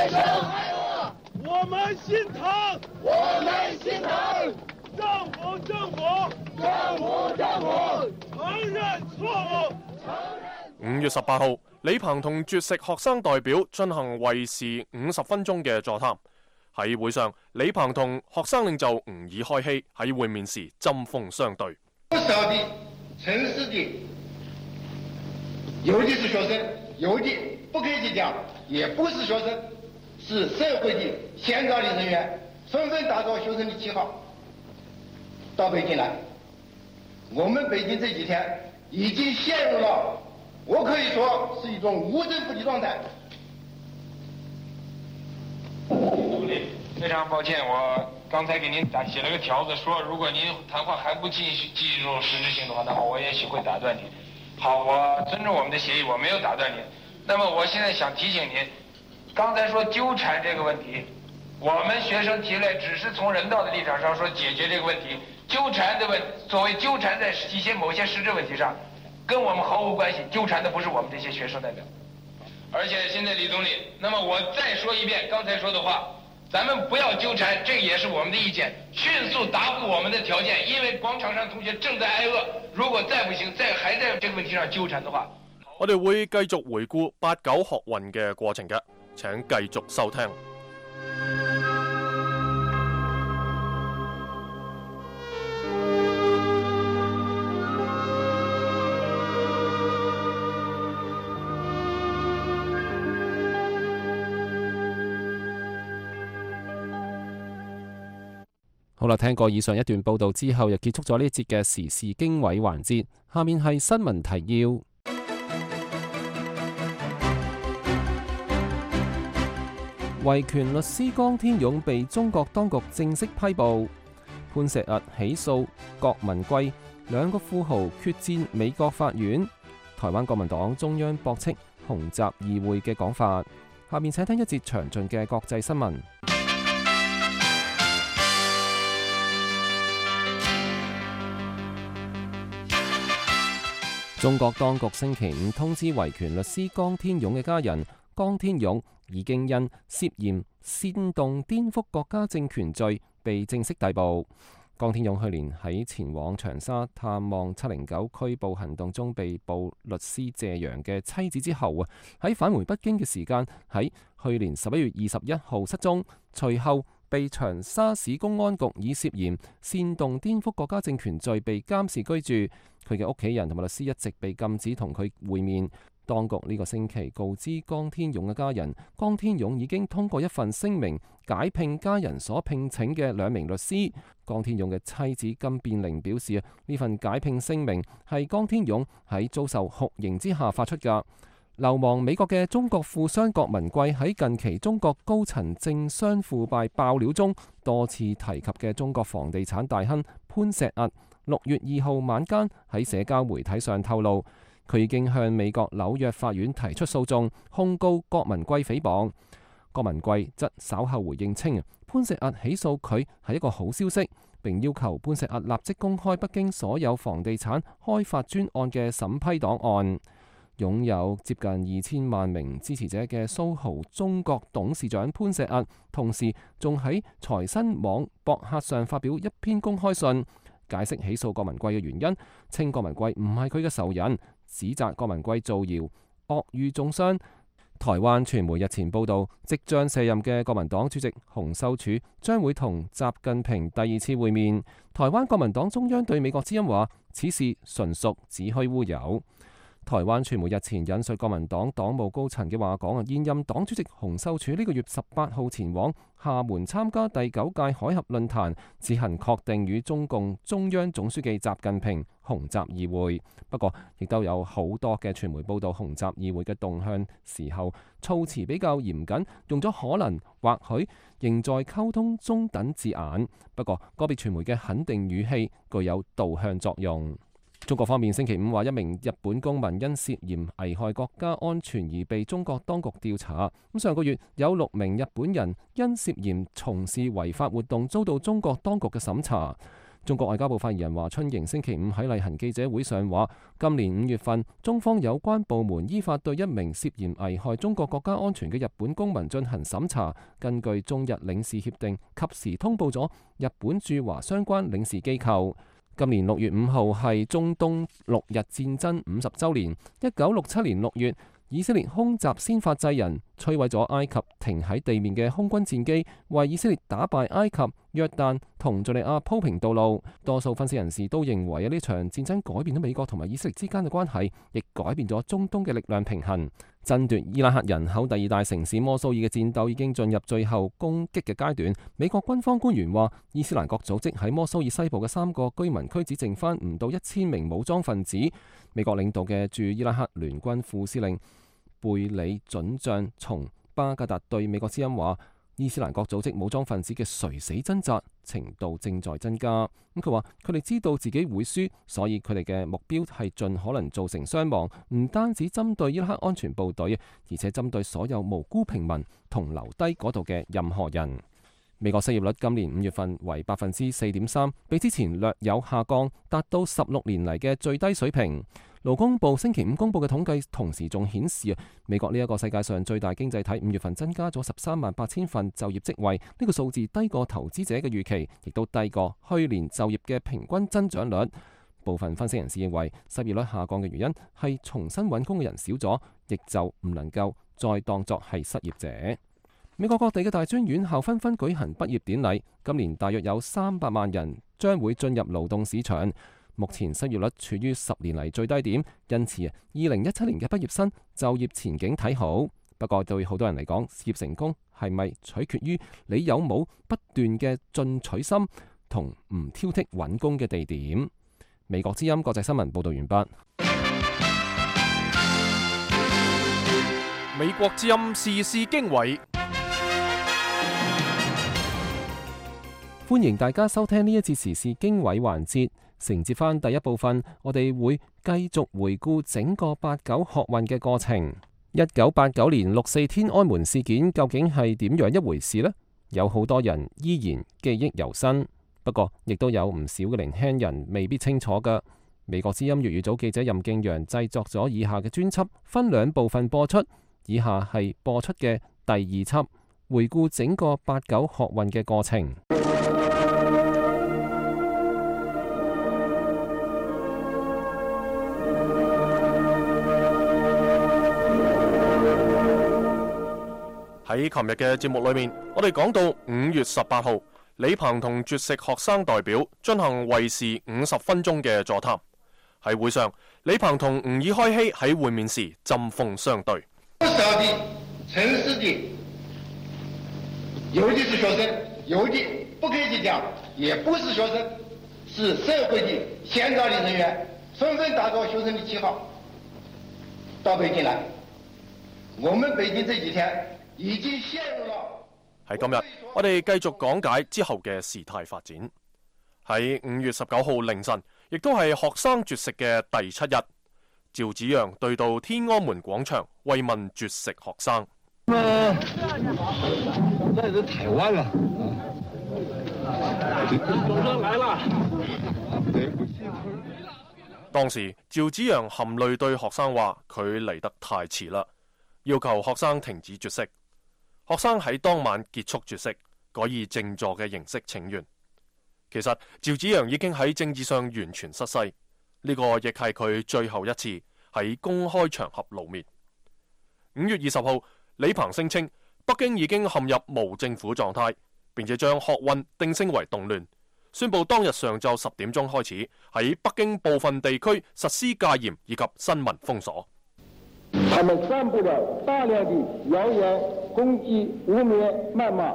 我們心疼，我們心疼，政府政府，政府政府，承認錯誤，承認。 五月十八號，李鵬同絕食學生代表進行為時五十分鐘嘅座談。喺會上，李鵬同學生領袖吾爾開希喺會面時針鋒相對。 不少的城市的，有的是學生，有的不客氣講，也不是學生。是社會的現在的人員，紛紛打着學生的旗號到北京來。我們北京這幾天已經陷入了，我可以說是一種無政府的狀態。 非常抱歉，我剛才給您打寫了個條子，說如果您談話還不進進入實質性的話，那麼我也許會打斷您。好，我尊重我們的協議，我沒有打斷您。那麼我現在想提醒您。剛才說糾纏這個問題，我們學生提來只是從人道的立場上說解決這個問題。糾纏的問，所謂糾纏在一些某些實質問題上，跟我們毫無關係。糾纏的不是我們這些學生代表。而且現在李總理，那麼我再說一遍剛才說的話，咱們不要糾纏，這也是我們的意見。迅速答復我們的條件，因為廣場上同學正在挨餓。如果再不行，再還在這個問題上糾纏的話。 我哋會繼續回顧八九學運嘅過程嘅，請繼續收聽。 好啦，聽過以上一段報道之後，又結束咗呢一節嘅時事經緯環節。下面係新聞提要。維權律師江天勇被中國當局正式批捕，潘石屹起訴郭文貴，兩個富豪決戰美國法院。台灣國民黨中央駁斥洪習議會嘅講法。下面請聽一節詳盡嘅國際新聞。中國當局星期五通知維權律師江天勇嘅家人，江天勇已經因涉嫌煽動顛覆國家政權罪被正式逮捕。江天勇去年喺前往長沙探望七零九拘捕行動中被捕律師謝陽嘅妻子之後啊，喺返回北京嘅時間喺去年十一月二十一號失蹤，隨後被長沙市公安局以涉嫌煽動顛覆國家政權罪被監視居住。佢嘅屋企人同埋律師一直被禁止同佢會面。當局呢個星期告知江天勇嘅家人，江天勇已經通過一份聲明解聘家人所聘請嘅兩名律師。江天勇嘅妻子金變玲表示，呢份解聘聲明係江天勇喺遭受酷刑之下發出㗎。流亡美國嘅中國富商郭文貴喺近期中國高層政商腐敗爆料中多次提及嘅中國房地產大亨潘石屹，六月二號晚間喺社交媒體上透露，佢已經向美國紐約法院提出訴訟，控告郭文貴誹謗。郭文貴則稍後回應稱，潘石屹起訴佢係一個好消息，並要求潘石屹立即公開北京所有房地產開發專案嘅審批檔案。擁有接近二千萬名支持者嘅蘇豪中國董事長潘石屹，同時仲喺財新網博客上發表一篇公開信，解釋起訴郭文貴嘅原因，稱郭文貴唔係佢嘅仇人，指責郭文貴造謠，惡語中傷。台灣傳媒日前報道，即將卸任嘅國民黨主席洪秀柱將會同習近平第二次會面。台灣國民黨中央對美國之音話，此事純屬子虛烏有。台灣傳媒日前引述國民黨黨務高層嘅話講啊，現任黨主席洪秀柱呢個月十八號前往廈門參加第九屆海峽論壇，此行確定與中共中央總書記習近平、洪習議會。不過，亦都有好多嘅傳媒報道洪習議會嘅動向時候，措辭比較嚴謹，用咗可能、或許、仍在溝通中等字眼。不過，個別傳媒嘅肯定語氣具有導向作用。中國方面星期五話，一名日本公民因涉嫌危害國家安全而被中國當局調查。咁上個月有六名日本人因涉嫌從事違法活動遭到中國當局嘅審查。中國外交部發言人華春瑩星期五喺例行記者會上話，今年五月份，中方有關部門依法對一名涉嫌危害中國國家安全嘅日本公民進行審查，根據中日領事協定，及時通報咗日本駐華相關領事機構。今年六月五號係中東六日戰爭五十週年。一九六七年六月，以色列空襲先發制人，摧毀咗埃及停喺地面嘅空軍戰機，為以色列打敗埃及、約旦同敘利亞鋪平道路。多數分析人士都認為啊，呢場戰爭改變咗美國同埋以色列之間嘅關係，亦改變咗中東嘅力量平衡。爭奪伊拉克人口第二大城市摩蘇爾嘅戰鬥已經進入最後攻擊嘅階段。美國軍方官員話，伊斯蘭國組織喺摩蘇爾西部嘅三個居民區只剩翻唔到一千名武裝分子。美國領導嘅駐伊拉克聯軍副司令貝里准將從巴格達對美國之音話，伊斯蘭國組織武裝分子嘅垂死掙扎程度正在增加。咁佢話佢哋知道自己會輸，所以佢哋嘅目標係盡可能造成傷亡，唔單止針對伊拉克安全部隊，而且針對所有無辜平民同留低嗰度嘅任何人。美國失業率今年五月份為百分之四點三，比之前略有下降，達到十六年嚟嘅最低水平。勞工部星期五公布嘅統計同時仲顯示啊，美國呢一個世界上最大經濟體五月份增加咗十三萬八千份就業職位，呢個數字低過投資者嘅預期，亦都低過去年就業嘅平均增長率。 部分分析人士認為，失業率下降嘅原因係重新揾工嘅人少咗，亦就唔能夠再當作係失業者。美國各地嘅大專院校紛紛舉行畢業典禮，今年大約有三百萬人將會進入勞動市場。目前失業率處於十年嚟最低點，因此啊，二零一七年嘅畢業生就業前景睇好。不過對好多人嚟講，事業成功係咪取決於你有冇不斷嘅進取心同唔挑剔揾工嘅地點？美國之音國際新聞報道完畢。 美國之音時事經緯， 歡迎大家收聽呢一節時事經緯環節。承接翻第一部分，我哋會繼續回顧整個八九學運嘅過程。一九八九年六四天安門事件究竟係點樣一回事呢？有好多人依然記憶猶新，不過亦都有唔少嘅年輕人未必清楚㗎。美國之音粵語組記者任敬陽製作咗以下嘅專輯，分兩部分播出。以下係播出嘅第二輯，回顧整個八九學運嘅過程。 喺琴日嘅節目裏面，我哋講到五月十八號，李鵬同絕食學生代表進行為時五十分鐘嘅座談。喺會上，李鵬同吾爾開希喺會面時針鋒相對。 不少的、城市的，有的是學生，有的不客氣講，也不是學生，是社會的現場的人員，紛紛打着學生的旗號到北京來。我們北京這幾天已經陷入了。 喺今日，我哋繼續講解之後嘅事態發展。喺五月十九號凌晨，亦都係學生絕食嘅第七日，趙紫陽對到天安門廣場慰問絕食學生。 那在這台灣了，總算來了。 當時趙紫陽含淚對學生話：佢嚟得太遲啦，要求學生停止絕食。學生喺當晚結束絕食，改以靜坐嘅形式請願。其實趙紫陽已經喺政治上完全失勢，呢個亦係佢最後一次喺公開場合露面。五月二十號，李鵬聲稱北京已經陷入無政府狀態，並且將學運定性為動亂，宣布當日上晝十點鐘開始喺北京部分地區實施戒嚴以及新聞封鎖。 他們散布了大量的謠言、攻擊、污衊、謾罵，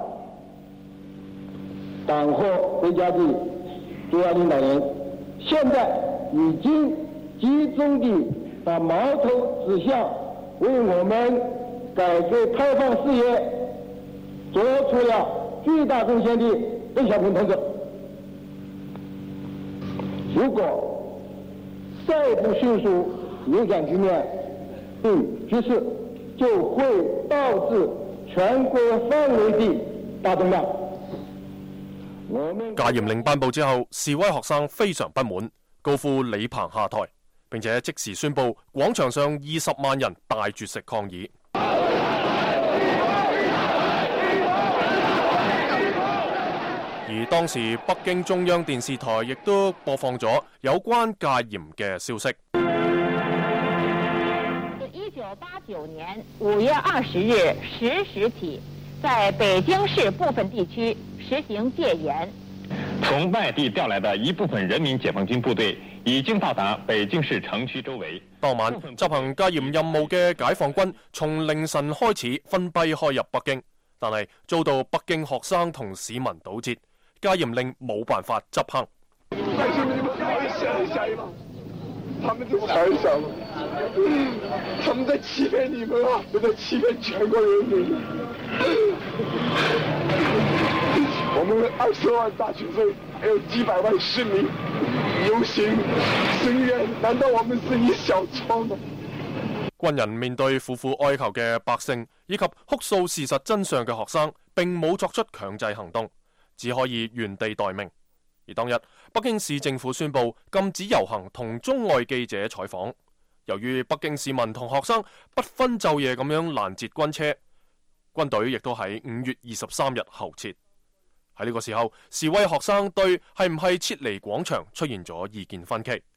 黨和國家的主要領導人現在已經集中地把矛頭指向為我們改革開放事業做出了巨大貢獻的鄧小平同志。如果再不迅速扭轉局面，嗯，局勢就會導致全國範圍的大動盪。 戒嚴令頒布之後，示威學生非常不滿，高呼李鵬下台，並且即時宣布廣場上二十萬人大絕食抗議。而當時北京中央電視台亦都播放咗有關戒嚴嘅消息。 一九八九年五月二十日十時起，在北京市部分地區實行戒嚴。 從外地調來的一部分人民解放軍部隊已經到達北京市城區周圍。 當晚執行戒嚴任務嘅解放軍從凌晨開始分批開入北京，但係遭到北京學生同市民堵截，戒嚴令冇辦法執行。 他們都太想了，他們在欺騙你們啊，都在欺騙全國人民。我們二十萬大學生，還有幾百萬市民遊行聲援，難道我們是一小撮嗎？ 軍人面對苦苦哀求嘅百姓，以及哭訴事實真相嘅學生，並冇作出強制行動，只可以原地待命。而當日，北京市政府宣布禁止遊行同中外記者採訪。由於北京市民同學生不分晝夜咁樣攔截軍車，軍隊亦都喺五月二十三日後撤。喺呢個時候，示威學生對係唔係撤離廣場出現咗意見分歧，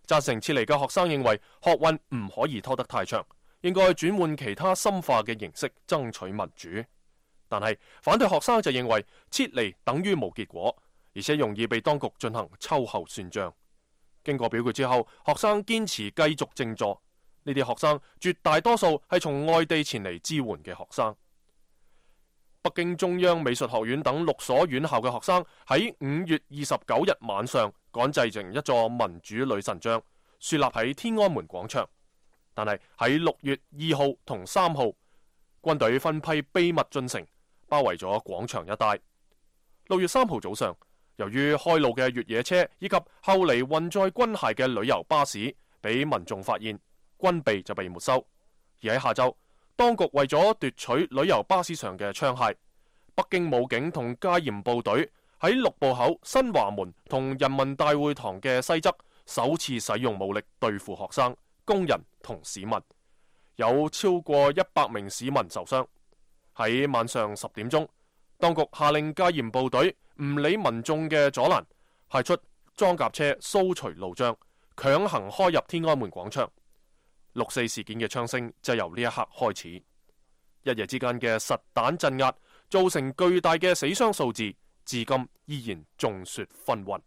贊成撤離嘅學生認為學運唔可以拖得太長，應該轉換其他深化嘅形式爭取民主。但係反對學生就認為撤離等於冇結果，而且容易被當局進行秋後算賬。經過表決之後，學生堅持繼續靜坐。呢啲學生絕大多數係從外地前嚟支援嘅學生。北京中央美術學院等六所院校嘅學生喺五月二十九日晚上趕製成一座民主女神像，樹立喺天安門廣場。但係喺六月二號同三號，軍隊分批秘密進城，包圍咗廣場一帶。六月三號早上，由於開路嘅越野車以及後嚟運載軍械嘅旅遊巴士俾民眾發現，軍備就被沒收。而喺下晝，當局為咗奪取旅遊巴士上嘅槍械，北京武警同戒嚴部隊喺六步口、新華門同人民大會堂嘅西側首次使用武力對付學生、工人同市民，有超過一百名市民受傷。喺晚上十點鐘，當局下令戒嚴部隊唔理民眾嘅阻攔，派出裝甲車掃除路障，強行開入天安門廣場。六四事件嘅槍聲就由呢一刻開始。一夜之間嘅實彈鎮壓，造成巨大嘅死傷數字，至今依然眾說紛紜。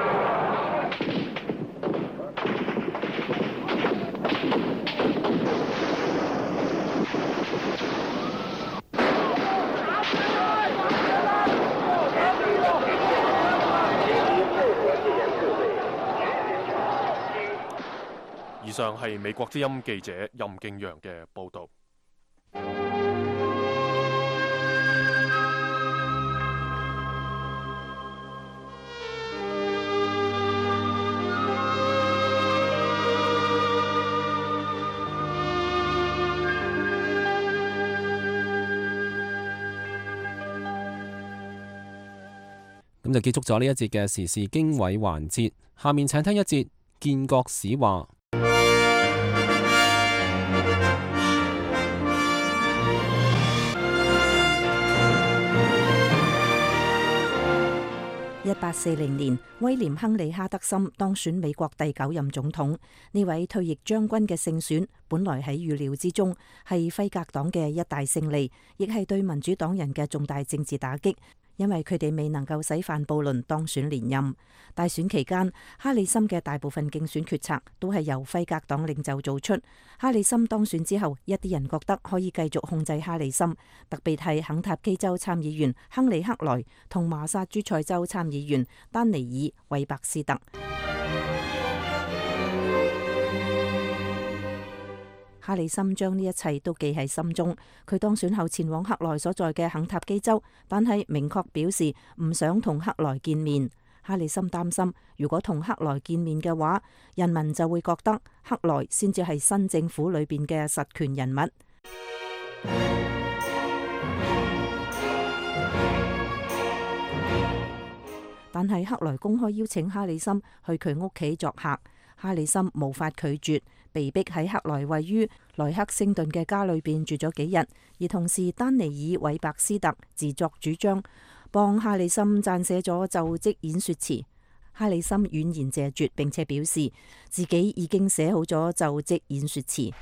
以上係美國之音記者任敬陽嘅報導。 咁就結束咗呢一節嘅時事經緯環節，下面請聽一節建國史話。 一八四零年，威廉亨利哈德森當選美國第九任總統。呢位退役將軍嘅勝選，本來喺預料之中，係輝格黨嘅一大勝利，亦係對民主黨人嘅重大政治打擊。因為佢哋未能夠使范布倫當選連任。大選期間，哈里森嘅大部分競選決策都係由輝格黨領袖做出。哈里森當選之後，一啲人覺得可以繼續控制哈里森，特別係肯塔基州參議員亨利克萊同麻薩諸塞州參議員丹尼爾韋伯斯特。哈里森將呢一切都記喺心中。佢當選後前往克萊所在嘅肯塔基州，但係明確表示唔想同克萊見面。哈里森擔心，如果同克萊見面嘅話，人民就會覺得克萊先至係新政府裏邊嘅實權人物。但係克萊公開邀請哈里森去佢屋企作客，哈里森無法拒絕，被逼喺克萊位於萊克星頓嘅家裏邊住咗幾日。而同時，丹尼爾韋伯斯特自作主張幫哈里森撰寫咗就職演說詞。哈里森婉言謝絕，並且表示自己已經寫好咗就職演說詞。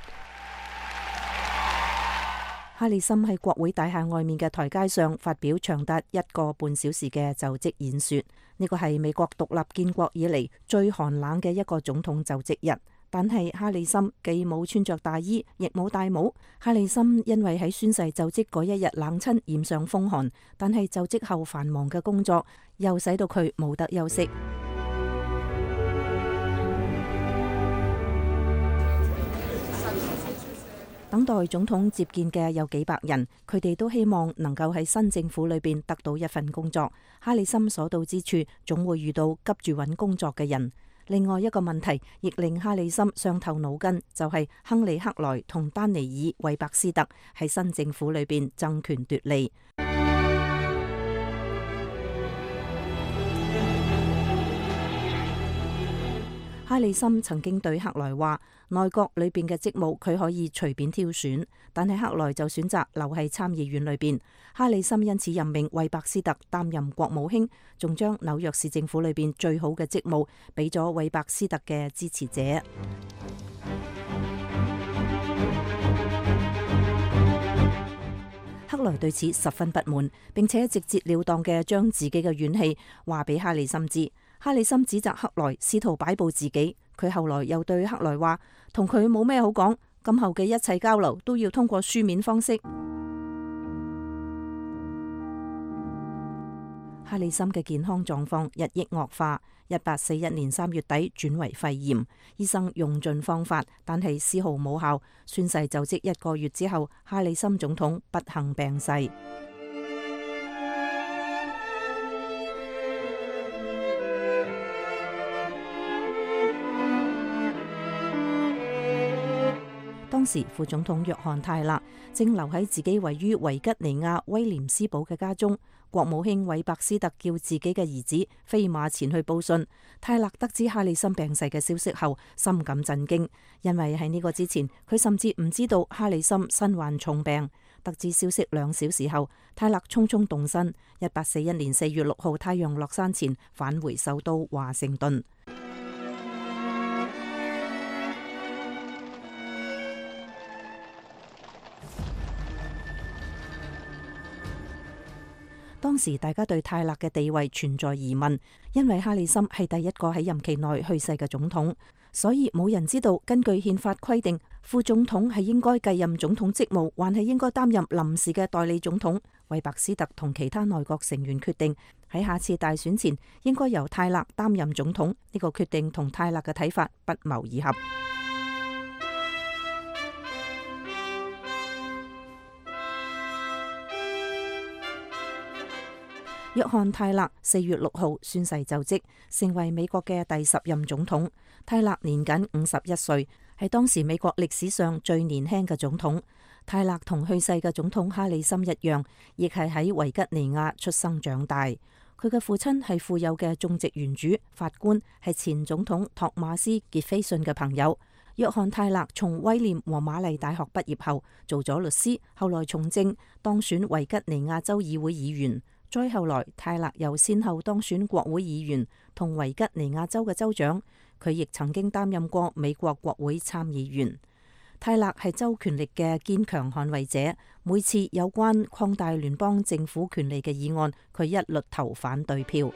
哈里森喺國會大廈外面嘅台階上發表長達一個半小時嘅就職演說。呢個係美國獨立建國以嚟最寒冷嘅一個總統就職日。但係哈里森既冇穿着大衣，亦冇戴帽。哈里森因為喺宣誓就職嗰一日冷親，染上風寒，但係就職後繁忙嘅工作又使到佢冇得休息。等待總統接見嘅有幾百人，佢哋都希望能夠喺新政府裏邊得到一份工作。哈里森所到之處，總會遇到急住揾工作嘅人。另外一個問題亦令哈里森傷透腦筋，就係亨利克萊同丹尼爾韋伯斯特喺新政府裏邊爭權奪利。 哈里森曾經對克萊話，內閣裏邊嘅職務佢可以隨便挑選，但係克萊就選擇留喺參議院裏邊。哈里森因此任命韋伯斯特擔任國務卿，仲將紐約市政府裏邊最好嘅職務俾咗韋伯斯特嘅支持者。克萊對此十分不滿，並且直截了當嘅將自己嘅怨氣話俾哈里森知。哈里森指責克萊試圖擺佈自己，佢後來又對克萊話，同佢冇咩好講，今後嘅一切交流都要通過書面方式。哈里森嘅健康狀況日益惡化，一八四一年三月底轉為肺炎，醫生用盡方法，但係絲毫冇效。宣誓就職一個月之後，哈里森總統不幸病逝。當時副總統約翰泰勒正留喺自己位於維吉尼亞威廉斯堡嘅家中，國務卿韋伯斯特叫自己嘅兒子飛馬前去報信。泰勒得知哈里森病逝嘅消息後，深感震驚，因為喺呢個之前，佢甚至唔知道哈里森身患重病。得知消息兩小時後，泰勒匆匆動身，一八四一年四月六號太陽落山前返回首都華盛頓。當時大家對泰勒嘅地位存在疑問，因為哈里森係第一個喺任期內去世嘅總統，所以冇人知道根據憲法規定，副總統係應該繼任總統職務，還係應該擔任臨時嘅代理總統。韋伯斯特同其他內閣成員決定喺下次大選前應該由泰勒擔任總統。呢個決定同泰勒嘅睇法不謀而合。約翰泰勒四月六號宣誓就職，成為美國嘅第十任總統。泰勒年僅五十一歲，係當時美國歷史上最年輕嘅總統。泰勒同去世嘅總統哈里森一樣，亦係喺維吉尼亞出生長大。佢嘅父親係富有嘅種植園主、法官，係前總統托馬斯傑斐遜嘅朋友。約翰泰勒從威廉和瑪麗大學畢業後，做咗律師，後來從政，當選維吉尼亞州議會議員。再後來，泰勒又先後當選國會議員同維吉尼亞州嘅州長。佢亦曾經擔任過美國國會參議員。泰勒係州權力嘅堅強捍衛者，每次有關擴大聯邦政府權力嘅議案，佢一律投反對票。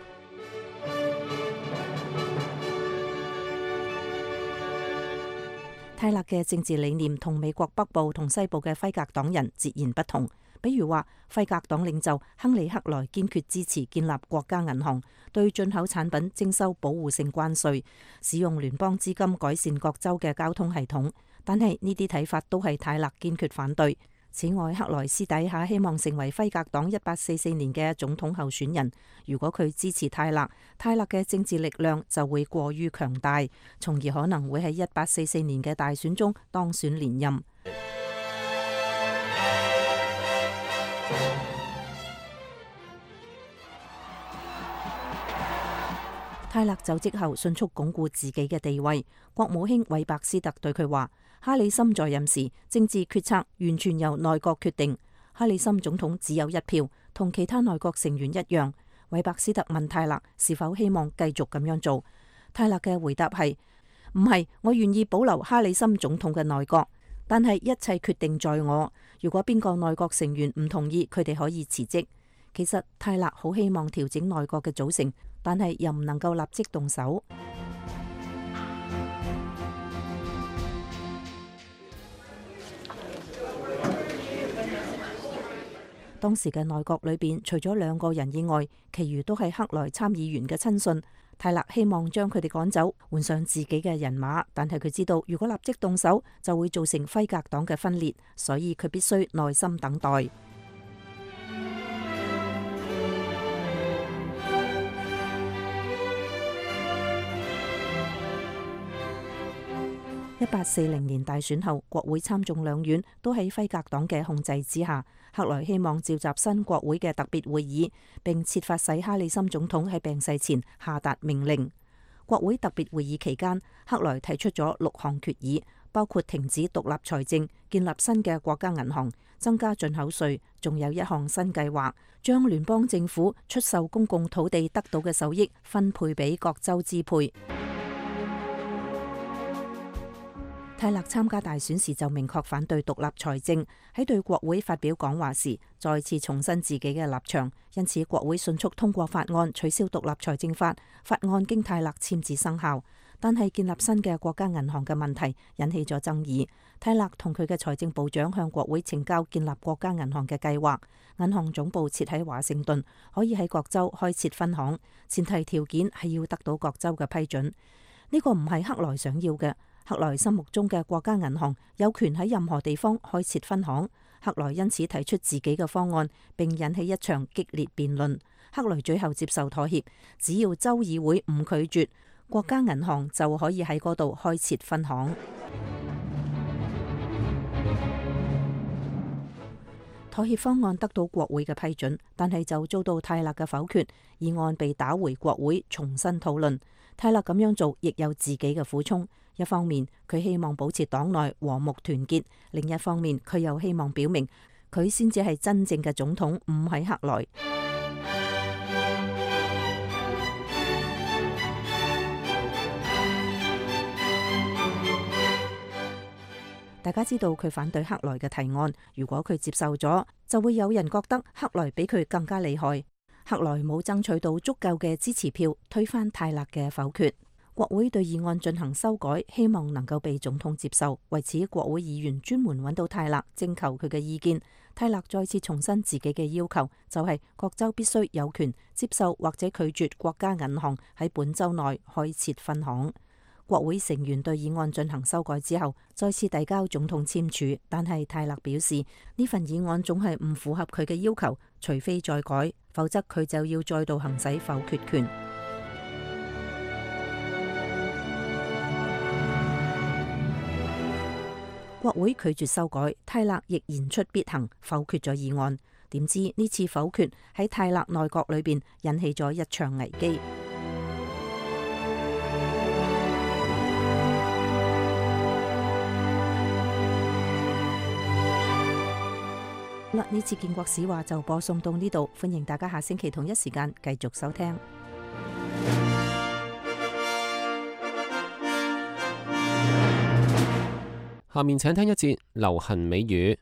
泰勒嘅政治理念同美國北部同西部嘅輝格黨人截然不同。比如話，輝格黨領袖亨利克萊堅決支持建立國家銀行，對進口產品徵收保護性關稅，使用聯邦資金改善各州嘅交通系統。但係呢啲睇法都係泰勒堅決反對。此外，克萊私底下希望成為輝格黨一八四四年嘅總統候選人。如果佢支持泰勒，泰勒嘅政治力量就會過於強大，從而可能會喺一八四四年嘅大選中當選連任。泰勒就職後迅速鞏固自己嘅地位。國務卿韋伯斯特對佢話：哈里森在任時，政治決策完全由內閣決定。哈里森總統只有一票，同其他內閣成員一樣。韋伯斯特問泰勒是否希望繼續咁樣做。泰勒嘅回答係：唔係，我願意保留哈里森總統嘅內閣，但係一切決定在我。如果邊個內閣成員唔同意，佢哋可以辭職。其實泰勒好希望調整內閣嘅組成，但係又唔能夠立即動手。當時嘅內閣裏邊，除咗兩個人以外，其餘都係克萊參議員嘅親信。泰勒希望將佢哋趕走，換上自己嘅人馬，但係佢知道如果立即動手，就會造成輝格黨嘅分裂，所以佢必須耐心等待。一八四零年大選後，國會參眾兩院都喺輝格黨嘅控制之下。克萊希望召集新國會嘅特別會議，並設法使哈里森總統喺病逝前下達命令。 國會特別會議期間，克萊提出咗六項決議，包括停止獨立財政、建立新嘅國家銀行、增加進口稅，仲有一項新計劃，將聯邦政府出售公共土地得到嘅收益分配俾各州支配。泰勒參加大選時就明確反對獨立財政，喺對國會發表講話時再次重申自己嘅立場，因此國會迅速通過法案取消獨立財政法。法案經泰勒簽字生效，但係建立新嘅國家銀行嘅問題引起咗爭議。泰勒同佢嘅財政部長向國會呈交建立國家銀行嘅計劃，銀行總部設喺華盛頓，可以喺各州開設分行，前提條件係要得到各州嘅批准。呢個唔係克萊想要嘅。克萊心目中嘅國家銀行有權喺任何地方開設分行，克萊因此提出自己嘅方案，並引起一場激烈辯論。克萊最後接受妥協，只要州議會唔拒絕，國家銀行就可以喺嗰度開設分行。妥協方案得到國會嘅批准，但係就遭到泰勒嘅否決，議案被打回國會重新討論。泰勒咁樣做亦有自己嘅苦衷。一方面佢希望保持黨內和睦團結，另一方面佢又希望表明佢先至係真正嘅總統，唔係克萊。大家知道佢反對克萊嘅提案，如果佢接受咗，就會有人覺得克萊比佢更加厲害。克萊冇爭取到足夠嘅支持票，推翻泰勒嘅否決。國會對議案進行修改，希望能夠被總統接受。為此，國會議員專門揾到泰勒，徵求佢嘅意見。泰勒再次重申自己嘅要求，就係各州必須有權接受或者拒絕國家銀行喺本州內開設分行。國會成員對議案進行修改之後，再次遞交總統簽署，但係泰勒表示呢份議案總係唔符合佢嘅要求，除非再改，否則佢就要再度行使否決權。國會拒絕修改，泰勒亦言出必行，否決咗議案。點知呢次否決喺泰勒內閣裏邊引起咗一場危機。好啦，呢次建國史話就播送到呢度，歡迎大家下星期同一時間繼續收聽。 下面請聽一節流行美語。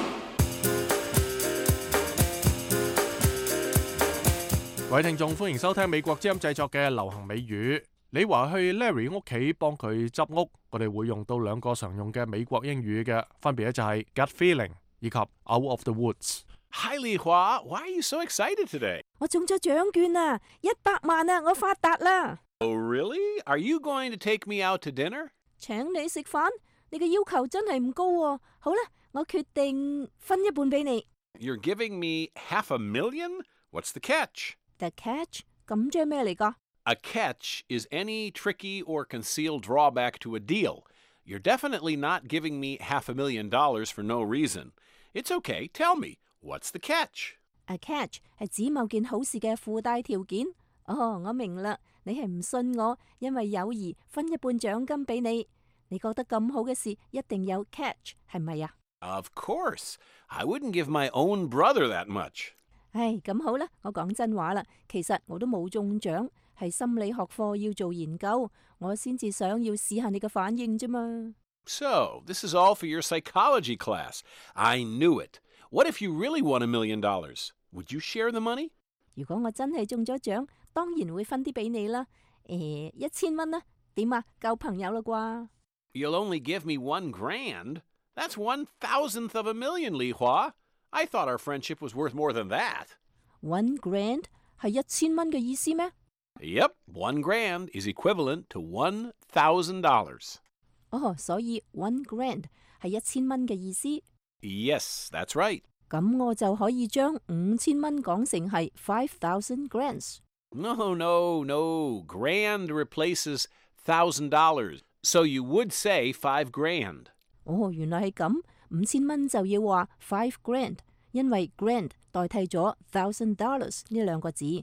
各位聽眾，歡迎收聽美國之音製作嘅流行美語。你話去 Larry 屋企幫佢執屋，我哋會用到兩個常用嘅美國英語嘅，分別咧就係 gut feeling 以及 out of the woods。 Hi, Li Hua. Why are you so excited today? 我中咗獎券啊，一百萬啊，我發達啦！ Oh, really? Are you going to take me out to dinner? 請你食飯？你嘅要求真係唔高喎。好啦，我決定分一半俾你。 You're giving me half a million? What's the catch? The catch? 咁即係咩嚟㗎？ A catch is any tricky or concealed drawback to a deal. You're definitely not giving me half a million dollars for no reason. It's okay. Tell me, what's the catch? A catch 係指某件好事嘅附帶條件。哦，我明啦，你係唔信我，因為友誼分一半獎金俾你。你覺得咁好嘅事一定有 catch 係咪啊？ Of course. I wouldn't give my own brother that much. 唉，咁好啦，我講真話啦，其實我都冇中獎，係心理學課要做研究，我先至想要試下你嘅反應啫嘛。 So, this is all for your psychology class. I knew it. What if you really won a million dollars? Would you share the money? 如果我真係中咗獎，當然會分啲俾你啦。誒，一千蚊啦，點啊？夠朋友啦啩？ You'll only give me one grand? That's one thousandth of a million, Li Hua. I thought our friendship was worth more than that. One grand 係一千蚊嘅意思咩？ Yep, one grand is equivalent to one thousand dollars. 哦，所以 one grand 係一千蚊嘅意思。 Yes, that's right. 咁我就可以將五千蚊講成係 five thousand grands。 No, no, no. Grand replaces thousand dollars. So you would say five grand. 哦，原來係咁，五千蚊就要話 five grand，因為 grand 代替咗 thousand dollars 呢兩個字。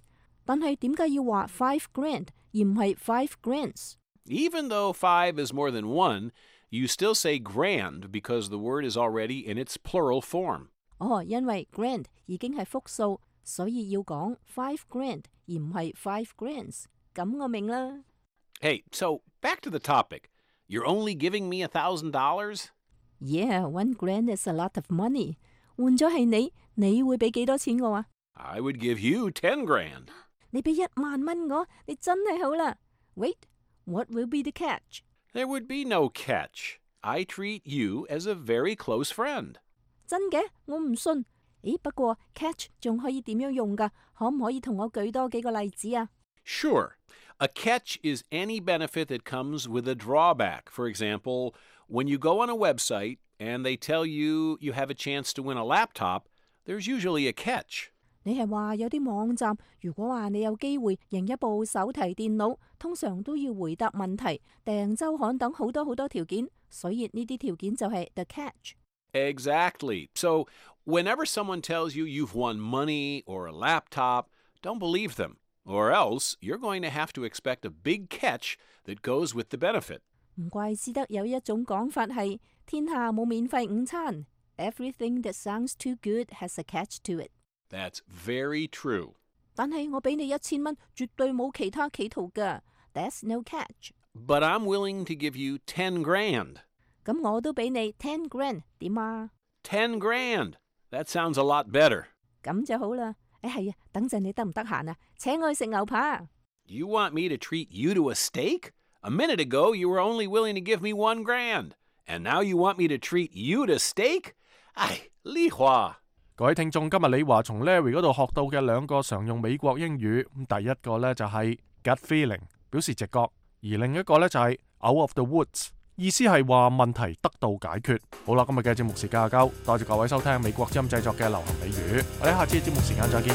但係點解要話 five grand 而唔係 five grands？ Even though five is more than one, you still say grand because the word is already in its plural form. 哦，因為 grand 已經係複數，所以要講 five grand 而唔係 five grands。咁我明啦。 Hey, so back to the topic. You're only giving me a thousand dollars? Yeah, one grand is a lot of money. 換咗係你，你會俾幾多錢我啊？ I would give you ten grand. 你俾一萬蚊我，你真係好啦。Wait, what will be the catch? There would be no catch. I treat you as a very close friend. 真嘅？我唔信。咦，不過 catch 仲可以點樣用㗎？可唔可以同我舉多幾個例子啊？ Sure. A catch is any benefit that comes with a drawback. For example, when you go on a website and they tell you you have a chance to win a laptop, there's usually a catch. 你係話有啲網站，如果話你有機會贏一部手提電腦，通常都要回答問題、訂週刊等好多好多條件，所以呢啲條件就係 the catch. Exactly. So whenever someone tells you you've won money or a laptop, don't believe them. Or else, you're going to have to expect a big catch that goes with the benefit. 唔怪之得有一種講法係天下冇免費午餐。Everything that sounds too good has a catch to it. That's very true. 但係我俾你一千蚊，絕對冇其他企圖㗎。That's no catch. But I'm willing to give you ten grand. 咁我都俾你 ten grand 點啊 ？ten grand. That sounds a lot better. 咁就好啦。誒係啊，等陣你得唔得閒啊？請我去食牛扒。 You want me to treat you to a steak? A minute ago, you were only willing to give me one grand. And now you want me to treat you to steak? 唉，李華。 各位聽眾，今日李華從 Larry 嗰度學到嘅兩個常用美國英語，咁第一個呢就係 gut feeling， 表示直覺；而另一個呢就係 out of the woods， 意思係話問題得到解決。好啦，今日嘅節目時間夠，多謝各位收聽美國之音製作嘅流行美語，我哋下次節目時間再見。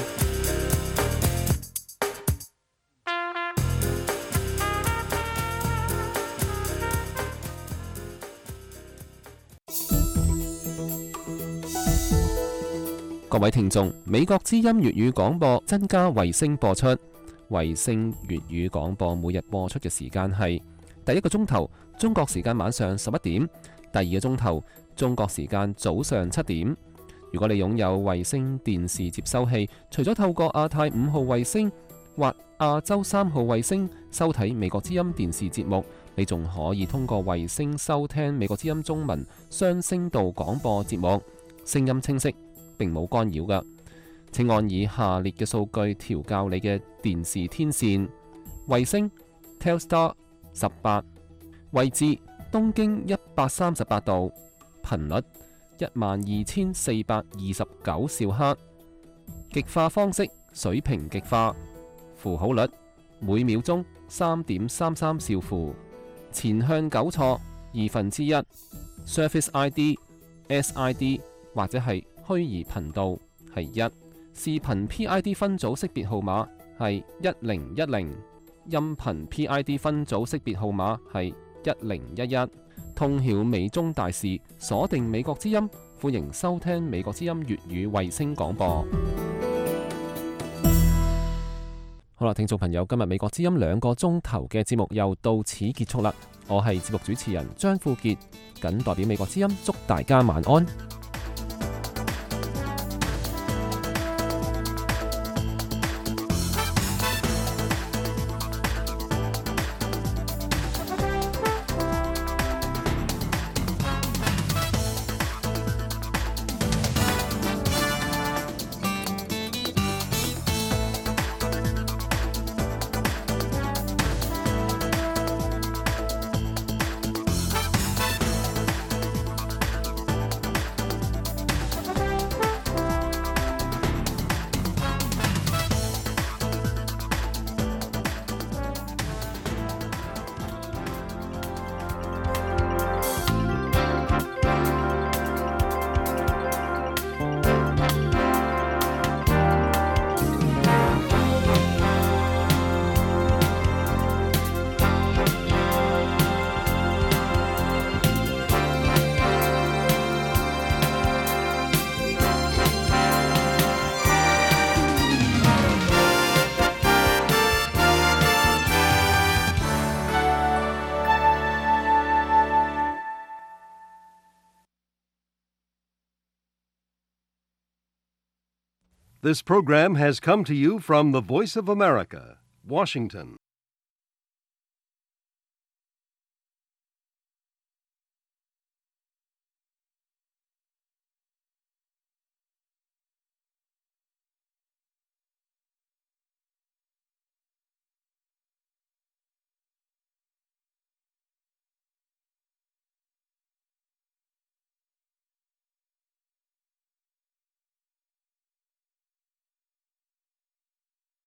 各位聽眾，美國之音粵語廣播增加衛星播出。衛星粵語廣播每日播出嘅時間係第一個鐘頭中國時間晚上十一點，第二個鐘頭中國時間早上七點。如果你擁有衛星電視接收器，除咗透過亞太五號衛星或亞洲三號衛星收睇美國之音電視節目，你仲可以通過衛星收聽美國之音中文雙聲道廣播節目，聲音清晰，並冇干擾㗎。請按以下列嘅數據調校你嘅電視天線：衛星 Telstar 十八，位置東經一百三十八度，頻率一萬二千四百二十九兆赫，極化方式水平極化，符號率每秒鐘三點三三兆符，前向糾錯二分之一 ，Service I D S I D 或者係虛擬頻道係一，視頻 P I D 分組識別號碼係一零一零，音頻 P I D 分組識別號碼係一零一一。通曉美中大事，鎖定美國之音，歡迎收聽美國之音粵語衛星廣播。好啦，聽眾朋友，今日美國之音兩個鐘頭嘅節目又到此結束啦。我係節目主持人張富傑，謹代表美國之音祝大家晚安。 This program has come to you from the Voice of America, Washington.